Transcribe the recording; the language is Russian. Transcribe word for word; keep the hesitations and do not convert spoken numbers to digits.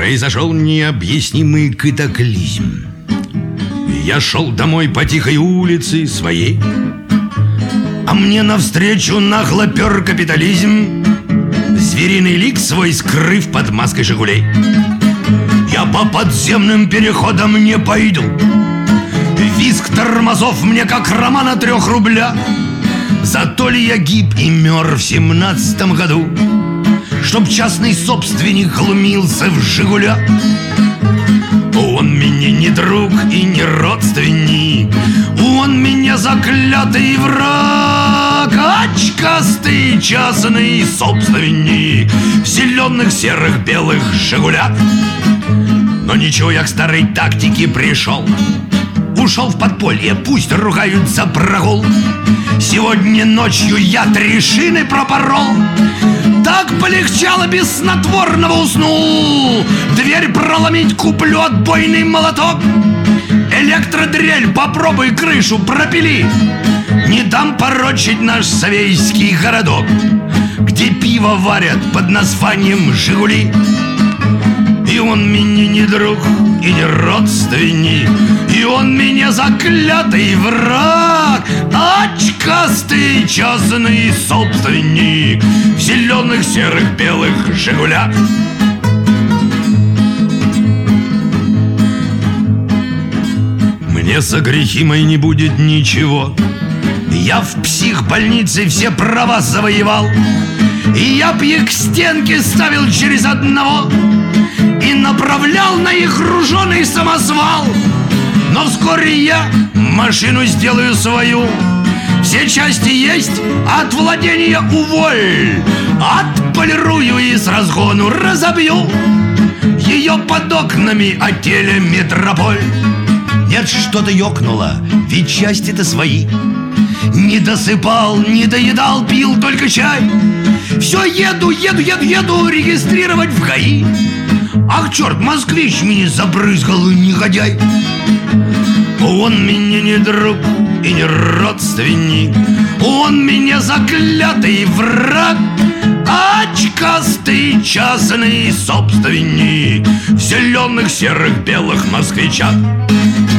произошел необъяснимый катаклизм. Я шел домой по тихой улице своей, а мне навстречу нагло пер капитализм, звериный лик свой скрыв под маской «Жигулей». Я по подземным переходам не пойду, визг тормозов мне как роман о трех рублях. Зато ли я гиб и мер в семнадцатом году, чтоб частный собственник глумился в «Жигулях». Он мне не друг и не родственник, он меня заклятый враг, очкастый частный собственник в зеленых, серых, белых «Жигулях». Но ничего, я к старой тактике пришел, ушел в подполье, пусть ругают за прогул. Сегодня ночью я три шины пропорол, так полегчало, без снотворного уснул. Дверь проломить, куплю отбойный молоток, электродрель попробуй крышу пропили. Не дам порочить наш совейский городок, где пиво варят под названием «Жигули». И он мне не друг и не родственник, и он меня заклятый враг, очкастый частный собственник в зеленых, серых, белых «Жигулях». Мне за грехи мои не будет ничего, я в психбольнице все права завоевал, и я б их к стенке ставил через одного и направлял на их груженый самосвал. Но вскоре я машину сделаю свою, все части есть, от владения уволь, отполирую и с разгону разобью ее под окнами отеля «Метрополь». Нет, что-то ёкнуло, ведь части-то свои. Не досыпал, не доедал, пил только чай. Все еду, еду, еду, еду регистрировать в ГАИ. Ах, черт, москвич меня забрызгал, негодяй. Он меня не друг и не родственник, он меня заклятый враг, очкастый частный собственник в зеленых, серых, белых москвичах.